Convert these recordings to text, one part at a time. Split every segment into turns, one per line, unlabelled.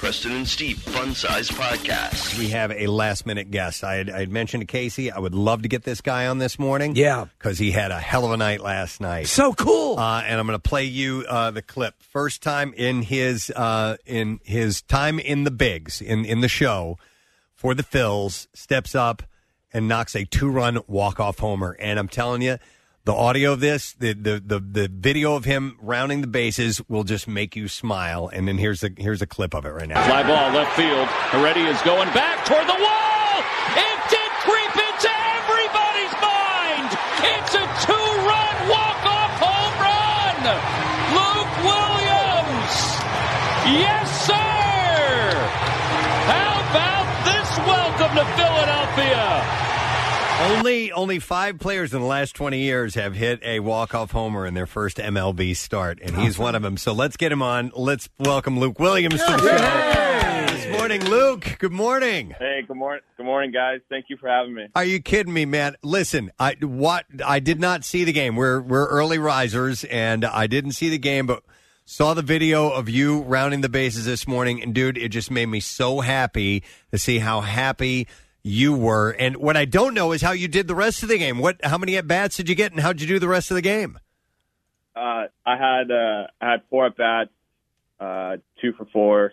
Preston and Steve Fun Size Podcast.
We have a last-minute guest. I had mentioned to Casey I would love to get this guy on this morning.
Yeah.
Because he had a hell of a night last night.
So cool.
And I'm going to play you the clip. First time in his time in the bigs, in the show, for the Phils, steps up and knocks a 2-run walk-off homer. And I'm telling you, the audio of this, the video of him rounding the bases will just make you smile. And then here's a clip of it right now.
Fly ball left field. Heredia is going back toward the wall. It did creep into everybody's mind. It's a 2-run walk-off home run. Luke Williams. Yes, sir. How about this welcome to Philadelphia?
Only 5 players in the last 20 years have hit a walk-off homer in their first MLB start, and he's one of them. So let's get him on. Let's welcome Luke Williams to the show. This morning, Luke. Good morning.
Hey, good morning. Good morning, guys. Thank you for having me.
Are you kidding me, man? Listen, I did not see the game. We're early risers, and I didn't see the game, but saw the video of you rounding the bases this morning, and dude, it just made me so happy to see how happy you were. And what I don't know is how you did the rest of the game. How many at-bats did you get, and how'd you do the rest of the game?
I had 4 at-bats, 2 for 4.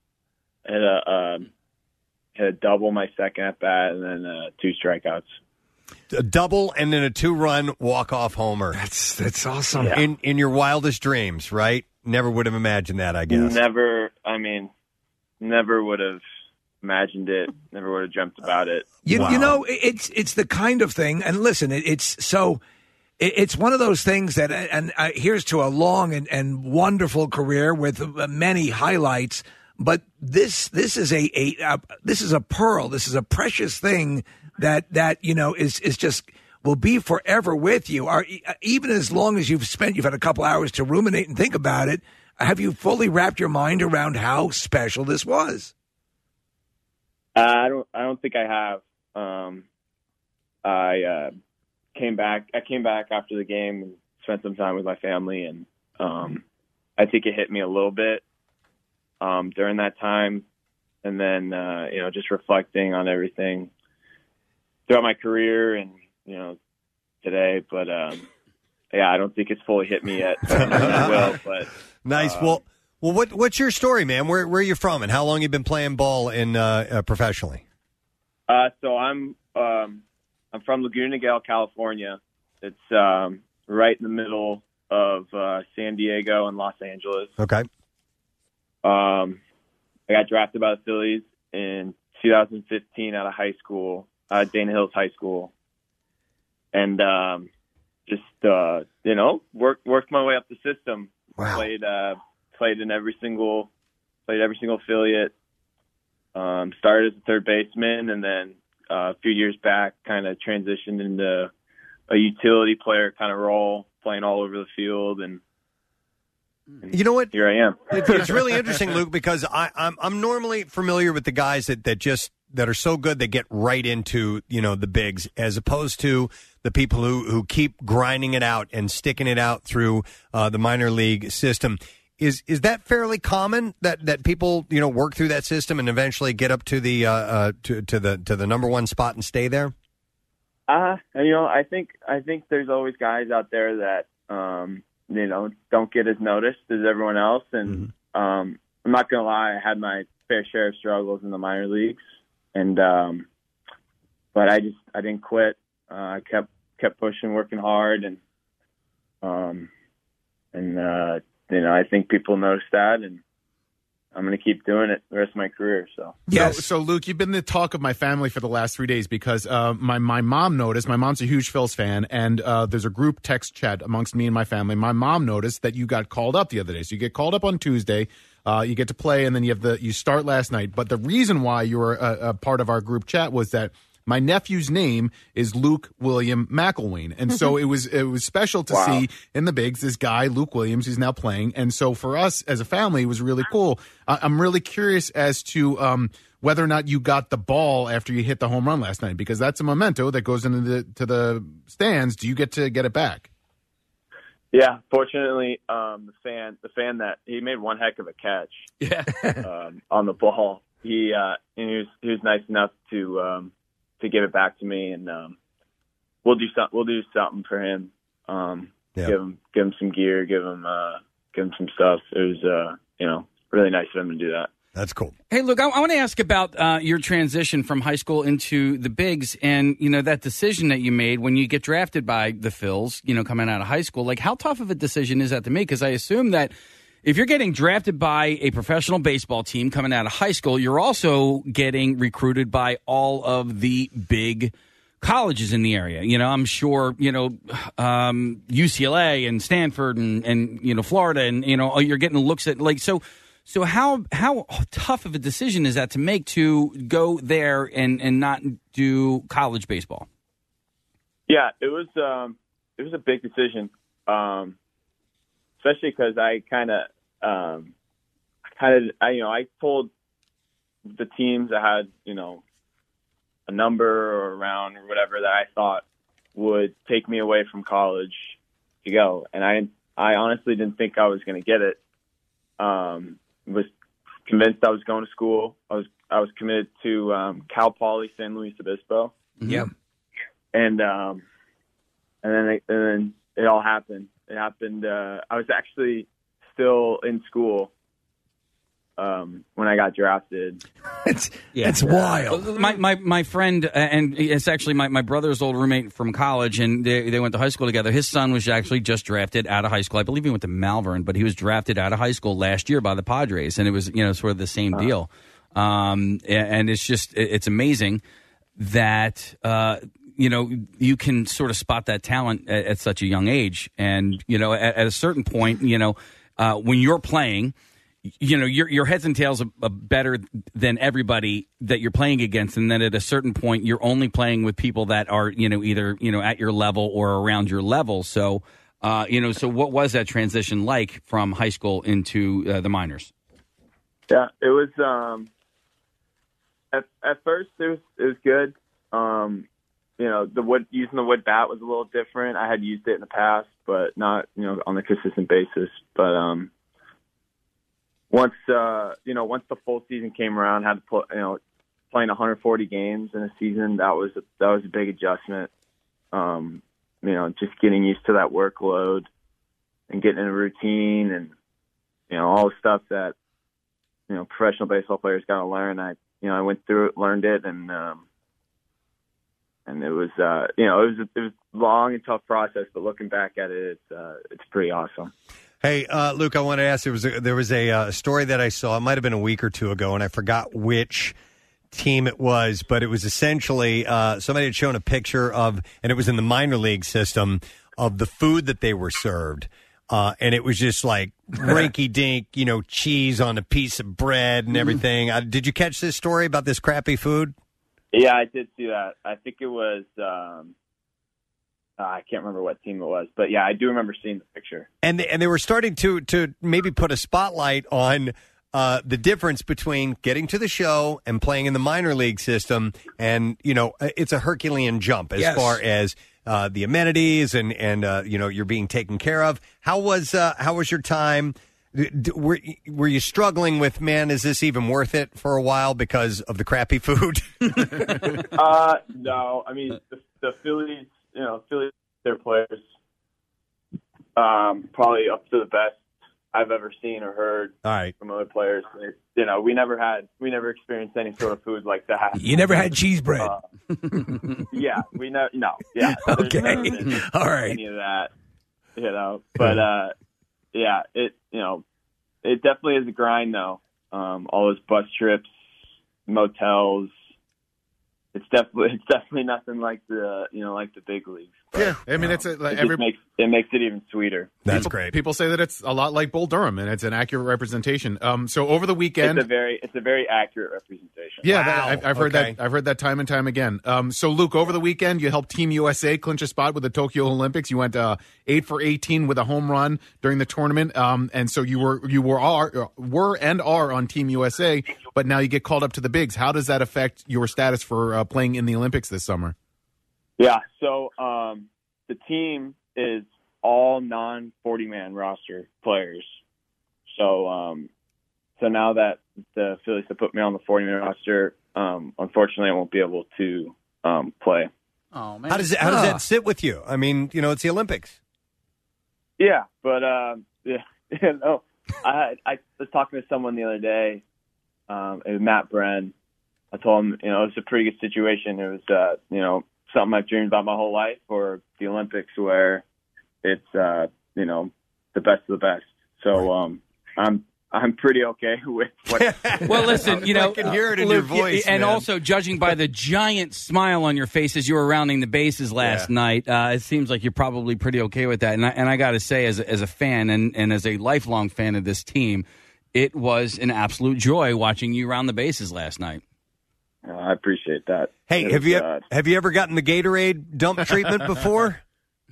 Hit a double my second at-bat, and then 2 strikeouts.
A double and then a 2-run walk-off homer.
That's awesome.
Yeah.
In your wildest dreams, right? Never would have imagined that, I guess.
Never would have imagined it. Never would have dreamt about it.
You know, it's the kind of thing, and listen, it's one of those things that, and here's to a long and wonderful career with many highlights. But this is a pearl. This is a precious thing that you know is just will be forever with you. Even as long as you've had a couple hours to ruminate and think about it. Have you fully wrapped your mind around how special this was?
I don't think I have. I came back after the game and spent some time with my family, and I think it hit me a little bit during that time, and then just reflecting on everything throughout my career and today. But I don't think it's fully hit me yet. I will, but
nice. Well, what's your story, man? Where are you from, and how long you been playing ball in professionally?
So I'm from Laguna Niguel, California. It's right in the middle of San Diego and Los Angeles.
Okay.
I got drafted by the Phillies in 2015 out of high school, Dana Hills High School, and worked my way up the system.
Wow.
Played every single affiliate. Started as a third baseman, and then a few years back, kind of transitioned into a utility player kind of role, playing all over the field. And
you know what?
Here I am.
It's really interesting, Luke, because I'm normally familiar with the guys that are so good they get right into the bigs, as opposed to the people who keep grinding it out and sticking it out through the minor league system. Is that fairly common that people work through that system and eventually get up to the to the number one spot and stay there?
I think there's always guys out there that don't get as noticed as everyone else, and I'm not gonna lie, I had my fair share of struggles in the minor leagues, and but I didn't quit. I kept pushing, working hard, and I think people noticed that, and I'm going to keep doing it the rest of my career. So
yes.
So Luke, you've been the talk of my family for the last 3 days because my mom noticed. My mom's a huge Phils fan, and there's a group text chat amongst me and my family. My mom noticed that you got called up the other day. So you get called up on Tuesday, you get to play, and then you start last night. But the reason why you were a part of our group chat was that my nephew's name is Luke William McElwain. And so it was special to see in the bigs this guy, Luke Williams, who's now playing. And so for us as a family, it was really cool. I'm really curious as to whether or not you got the ball after you hit the home run last night, because that's a memento that goes into the stands. Do you get to get it back?
Yeah, fortunately, the fan that he made one heck of a catch.
Yeah.
On the ball. He was nice enough to give it back to me, and we'll do something for him. Give him some gear, give him some stuff. It was really nice of him to do that.
That's cool.
Hey, look, I want to ask about your transition from high school into the bigs, and that decision that you made when you get drafted by the Phils, coming out of high school. Like, how tough of a decision is that to make? Because I assume that if you're getting drafted by a professional baseball team coming out of high school, you're also getting recruited by all of the big colleges in the area. I'm sure, UCLA and Stanford and Florida and, you're getting looks at So how tough of a decision is that to make to go there and not do college baseball?
Yeah, it was a big decision, especially because I told the teams I had a number or a round or whatever that I thought would take me away from college to go, and I honestly didn't think I was going to get it. Was convinced I was going to school. I was committed to Cal Poly San Luis Obispo.
Yeah,
and then it all happened. It happened. I was actually still in school when I got drafted.
It's wild.
My friend, and it's actually my brother's old roommate from college, and they went to high school together. His son was actually just drafted out of high school. I believe he went to Malvern, but he was drafted out of high school last year by the Padres, and it was sort of the same deal. And it's amazing that you can sort of spot that talent at such a young age, and at a certain point, when you're playing. Your heads and tails are better than everybody that you're playing against, and then at a certain point, you're only playing with people that are either at your level or around your level. So, so what was that transition like from high school into the minors?
Yeah, it was. At first, it was good. Using the wood bat was a little different. I had used it in the past, but not on a consistent basis. But once the full season came around, had to put playing 140 games in a season, that was a big adjustment. Just getting used to that workload and getting in a routine and all the stuff that professional baseball players got to learn. I went through it, learned it, and it was it was a long and tough process. But looking back at it, it's pretty awesome.
Hey, Luke, I want to ask, there was a story that I saw, it might have been a week or two ago, and I forgot which team it was, but it was essentially somebody had shown a picture of, and it was in the minor league system, of the food that they were served. And it was just like rinky-dink, cheese on a piece of bread and everything. Did you catch this story about this crappy food?
Yeah, I did see that. I think it was I can't remember what team it was, but yeah, I do remember seeing the picture. And
they were starting to maybe put a spotlight on the difference between getting to the show and playing in the minor league system, and it's a Herculean jump as far as the amenities and you're being taken care of. How was your time? Were you struggling with, man, is this even worth it for a while because of the crappy food?
No, I mean the Phillies. Phillies, their players, probably up to the best I've ever seen or heard from other players. We never experienced any sort of food like that.
You never had cheese bread?
Yeah, we know. No, yeah.
Okay, all right.
Any of that, but yeah, it definitely is a grind though. All those bus trips, motels. It's definitely nothing like the big leagues. But,
yeah, I mean
it makes it even sweeter.
That's great.
People say that it's a lot like Bull Durham, and it's an accurate representation. So over the weekend,
it's a very accurate representation.
Yeah,
wow.
I've heard that. I've heard that time and time again. So Luke, over the weekend, you helped Team USA clinch a spot with the Tokyo Olympics. You went 8 for 18 with a home run during the tournament, and so you were and are on Team USA. But now you get called up to the bigs. How does that affect your status for playing in the Olympics this summer?
Yeah, so the team is all non-40-man roster players. So now that the Phillies have put me on the 40-man roster, unfortunately I won't be able to play.
Oh man,
How does that sit with you? I mean, it's the Olympics.
Yeah, but no, I was talking to someone the other day. It was Matt Bren. I told him, it was a pretty good situation. It was, something I've dreamed about my whole life, or the Olympics, where it's, the best of the best. So I'm pretty okay with what.
Well, listen,
I can hear it in your voice,
and
man.
also judging by the giant smile on your face as you were rounding the bases last night, it seems like you're probably pretty okay with that. And I got to say, as a fan and as a lifelong fan of this team, it was an absolute joy watching you round the bases last night.
I appreciate that.
Hey, have you ever gotten the Gatorade dump treatment before?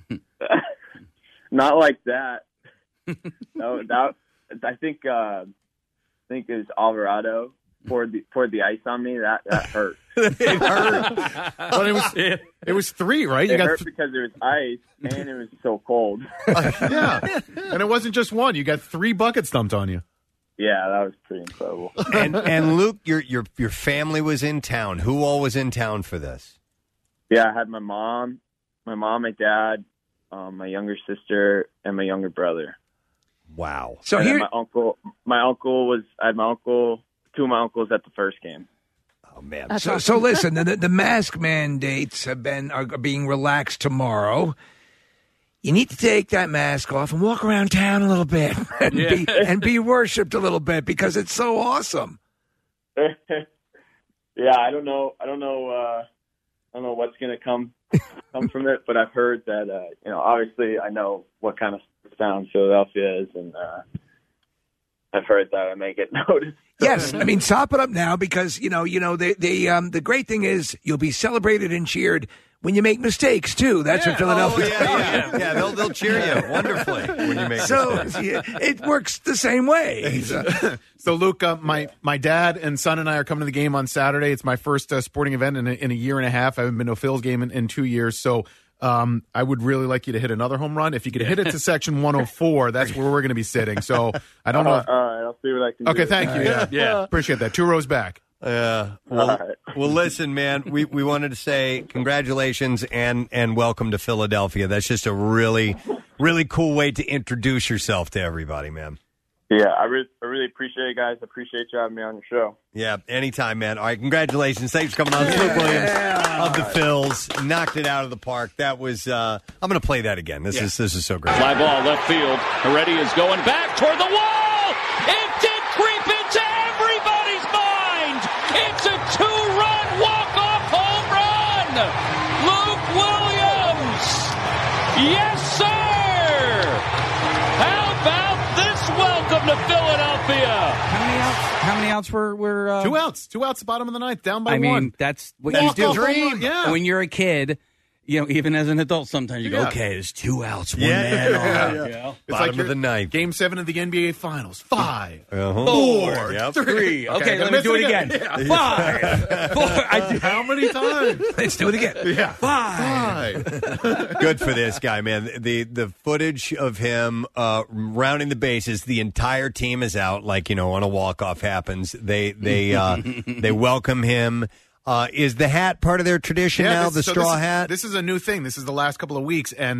Not like that. No, I think it was Alvarado poured the ice on me. That hurt.
It hurt.
But it was 3, right?
It hurt because it was ice and it was so cold.
Yeah, and it wasn't just one. You got 3 buckets dumped on you.
Yeah, that was pretty incredible.
And Luke, your family was in town. Who all was in town for this?
Yeah, I had my mom, my dad, my younger sister, and my younger brother.
Wow.
So here, I had my uncle, 2 of my uncles at the first game.
Oh man.
So listen, the mask mandates are being relaxed tomorrow. You need to take that mask off and walk around town a little bit and be worshipped a little bit, because it's so awesome.
Yeah, I don't know what's going to come from it, but I've heard that obviously I know what kind of town Philadelphia is, and I've heard that I may get noticed.
Yes, I mean, sop it up now, because the great thing is you'll be celebrated and cheered when you make mistakes too. That's what Philadelphia.
Yeah. They'll cheer you wonderfully when you make mistakes.
It works the same way.
So Luke, my dad and son and I are coming to the game on Saturday. It's my first sporting event in a year and a half. I haven't been to a Phil's game in 2 years. So I would really like you to hit another home run. If you could hit it to section 104, that's where we're going to be sitting. So I don't know.
All right, I'll see what I can do.
Okay, thank you. Yeah. Appreciate that. 2 rows back.
Well, listen, man, we wanted to say congratulations and welcome to Philadelphia. That's just a really, really cool way to introduce yourself to everybody, man.
Yeah, I really appreciate it, guys. I appreciate you having me on your show.
Yeah, anytime, man. All right, congratulations. Thanks for coming on. Luke Williams of the Phils knocked it out of the park. That was, I'm going to play that again. This is so great.
Fly ball left field. Heredia is going back toward the wall. It did creep into everybody's mind. It's a 2-run walk-off home run. Luke Williams. Yes, sir. How about this welcome to Philadelphia?
How many outs were
2 outs. 2 outs, bottom of the ninth, down by 1.
I mean, that's what you do.
Dream. Yeah.
When you're a kid, even as an adult, sometimes you go, okay, there's 2 outs, one man on.
It's
Bottom of the ninth.
Game 7 of the NBA Finals. 5,
4, 3. Okay, let me do it again. 5, 4.
How many times?
Let's do it again.
Yeah.
5.
Good for this guy, man. The footage of him rounding the bases, the entire team is out, on a walk-off happens. They welcome him. Is the hat part of their tradition now, the straw hat?
This is a new thing. This is the last couple of weeks, and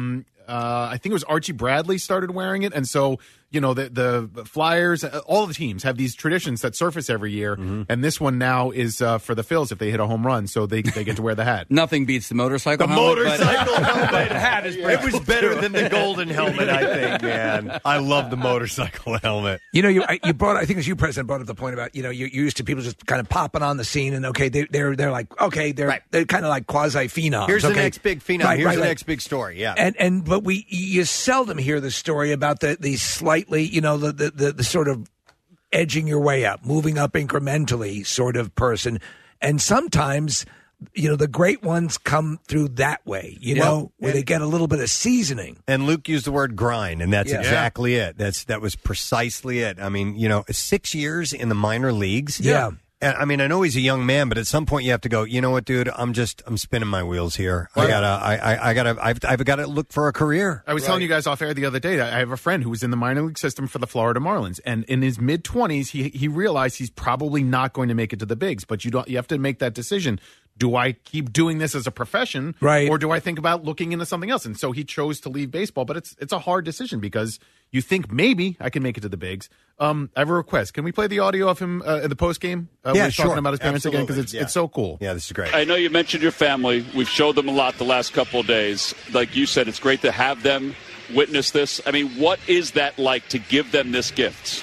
I think it was Archie Bradley started wearing it, and so the Flyers, all the teams have these traditions that surface every year, and this one now is for the Phils if they hit a home run, so they get to wear the hat.
Nothing beats the motorcycle helmet.
Helmet.
Hat is
It was better than the golden helmet, I think, man. I love the motorcycle helmet.
You brought. I think it was you, President, brought up the point about you're used to people just kind of popping on the scene, and they're like they're kind of like quasi phenoms.
Here's the next big phenom. Here's the next big story. Yeah,
but you seldom hear the story about the slightly the sort of edging your way up, moving up incrementally sort of person, and sometimes the great ones come through that way, where they get a little bit of seasoning.
And Luke used the word grind, and that's exactly it. That was precisely it. I mean, 6 years in the minor leagues.
Yeah.
And, I mean, I know he's a young man, but at some point you have to go, you know what, dude? I'm spinning my wheels here. I've got to look for a career.
I was telling you guys off air the other day that I have a friend who was in the minor league system for the Florida Marlins, and in his mid-20s, he realized he's probably not going to make it to the bigs. But you have to make that decision. Do I keep doing this as a profession,
right,
or do I think about looking into something else? And so he chose to leave baseball, but it's a hard decision because you think maybe I can make it to the bigs. I have a request. Can we play the audio of him in the post game?
Yeah,
he's talking about his parents again because it's so cool.
Yeah, this is great.
I know you mentioned your family. We've showed them a lot the last couple of days. Like you said, it's great to have them witness this. I mean, what is that like to give them this gift?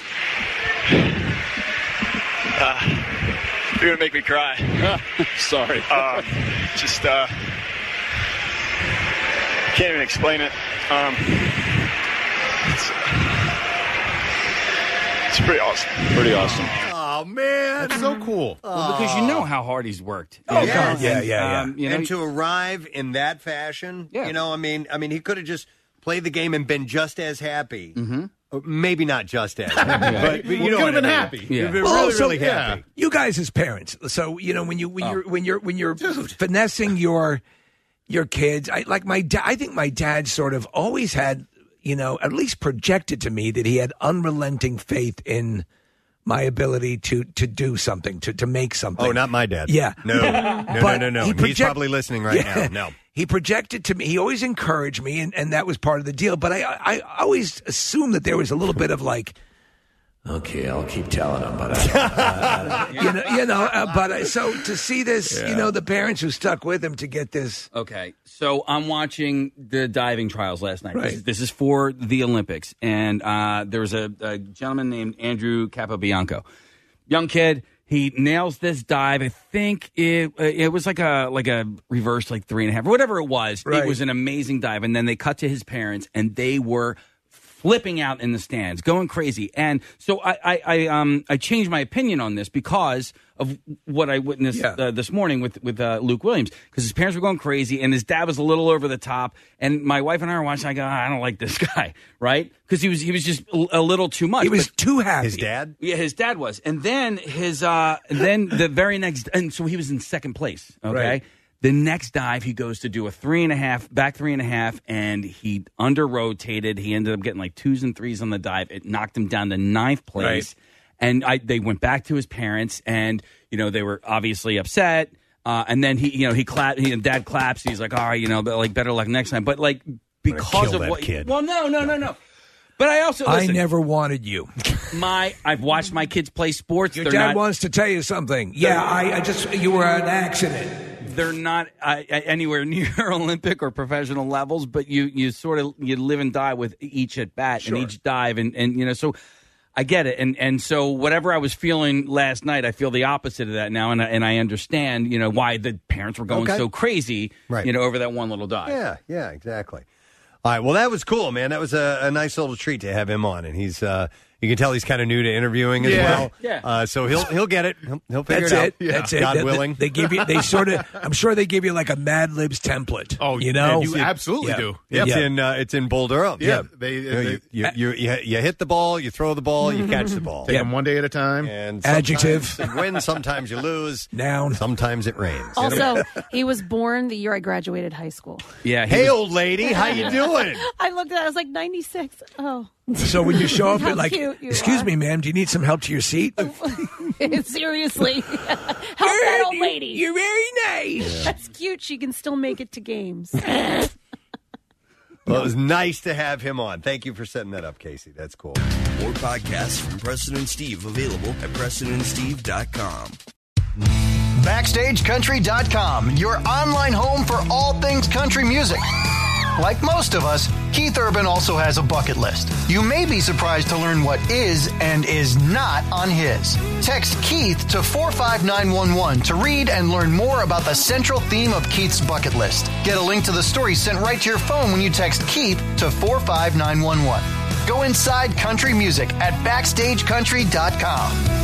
You're going to make me cry.
Sorry.
Can't even explain it. It's pretty awesome.
Pretty awesome.
Oh, man.
That's so cool.
Well, because you know how hard he's worked.
Oh, God. Yeah.
And to arrive in that fashion,
yeah.
I mean, he could have just played the game and been just as happy.
Mm-hmm.
Maybe not just as happy, but you know,
could have been
I mean.
happy.
Yeah.
Really,
Well, also,
really happy.
You guys as parents, so when you're finessing your kids, I think my dad sort of always had, at least projected to me that he had unrelenting faith in my ability to do something, to make something.
Oh, not my dad.
Yeah.
No. He's probably listening right now. No.
He projected to me. He always encouraged me, and that was part of the deal. But I always assumed that there was a little bit of like, okay, I'll keep telling him, but so to see this, the parents who stuck with him to get this.
Okay, so I'm watching the diving trials last night.
Right.
This is for the Olympics, and there was a gentleman named Andrew Capobianco, young kid. He nails this dive. I think it was like a reverse 3.5 or whatever it was.
Right.
It was an amazing dive, and then they cut to his parents, and they were flipping out in the stands, going crazy. And so I changed my opinion on this because of what I witnessed this morning with Luke Williams, because his parents were going crazy and his dad was a little over the top. And my wife and I were watching. I go, I don't like this guy, right? Because he was just a little too much.
He was too happy.
His dad?
Yeah, his dad was. And then then the very next, and so he was in second place. Okay.
Right.
The next dive, he goes to do a 3.5, back 3.5, and he under-rotated. He ended up getting 2s and 3s on the dive. It knocked him down to 9th place.
Right.
And they went back to his parents, and, they were obviously upset. And then he clapped, dad claps. He's like, all right, better luck next time. But, because of what...
kid.
Well, no. But I also...
I
listen,
never wanted you.
I've watched my kids play sports.
Your dad wants to tell you something. Yeah, you were an accident.
They're not anywhere near Olympic or professional levels, but you live and die with each at bat and each dive, and so I get it, and so whatever I was feeling last night, I feel the opposite of that now, and I understand why the parents were going so crazy, over that one little dive.
Yeah, exactly. All right, well, that was cool, man. That was a nice little treat to have him on, and he's. You can tell he's kind of new to interviewing as well.
Yeah.
So he'll get it. He'll figure it out.
That's it.
God willing.
They give you. I'm sure they give you like a Mad Libs template.
Oh,
you know,
you absolutely do.
It's in Bull Durham.
Yeah.
You hit the ball, you throw the ball, you catch the ball.
Take them one day at a time.
And
adjective.
You win, sometimes you lose.
Noun.
Sometimes it rains.
Also, he was born the year I graduated high school.
Yeah.
Hey, old lady, how you doing?
I looked at it, I was like 96. Oh.
So when you show up
How
at
cute you
excuse
are.
me, ma'am, do you need some help to your seat?
Seriously. Help that old lady.
You're very nice.
That's cute. She can still make it to games.
Well, it was nice to have him on. Thank you for setting that up, Casey. That's cool.
More podcasts from Preston and Steve available at PrestonandSteve.com.
BackstageCountry.com, your online home for all things country music. Like most of us, Keith Urban also has a bucket list. You may be surprised to learn what is and is not on his. Text Keith to 45911 to read and learn more about the central theme of Keith's bucket list. Get a link to the story sent right to your phone when you text Keith to 45911. Go inside country music at BackstageCountry.com.